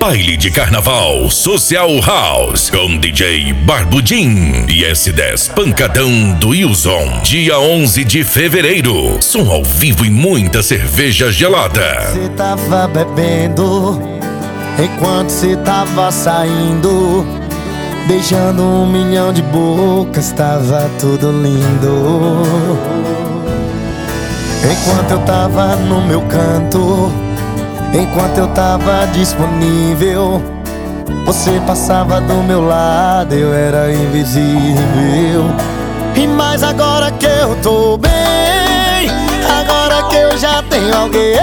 Baile de Carnaval Social House com DJ Barbudinho e S10 Pancadão do Wilson. Dia 11 de fevereiro. Som ao vivo e muita cerveja gelada. Você tava bebendo enquanto você tava saindo, beijando 1 milhão de bocas, tava tudo lindo. Enquanto eu tava no meu canto, enquanto eu tava disponível, você passava do meu lado, eu era invisível. E mais agora que eu tô bem, agora que eu já tenho alguém,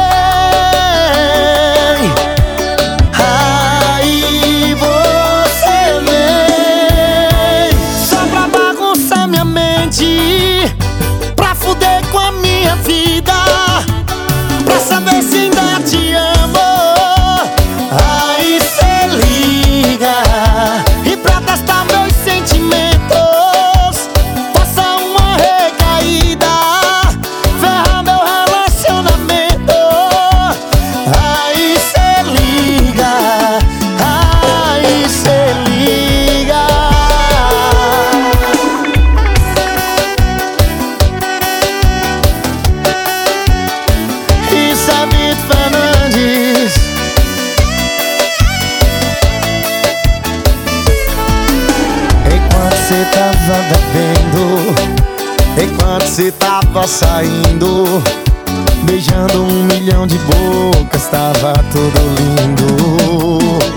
aí você vem só pra bagunçar minha mente, pra fuder com a minha vida, pra saber se ainda te amo. Aí cê liga e pra testar meus sentimentos, passa uma recaída, ferra meu relacionamento. Aí cê liga, aí cê liga. Isso é Vitor Fernandes. Enquanto cê tava bebendo, enquanto cê tava saindo, beijando 1 milhão de bocas, tava tudo lindo.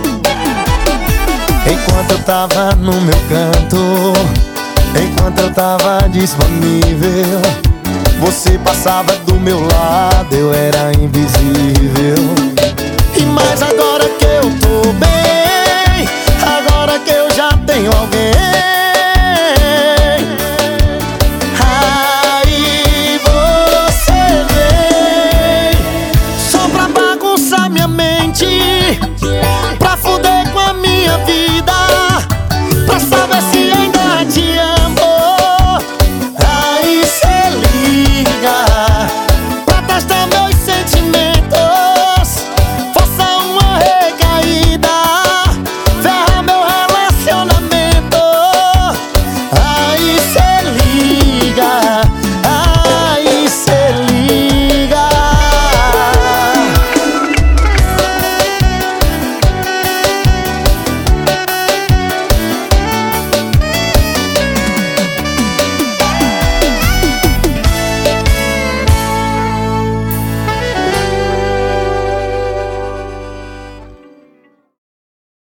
Enquanto eu tava no meu canto, enquanto eu tava disponível, você passava do meu lado, eu era invisível.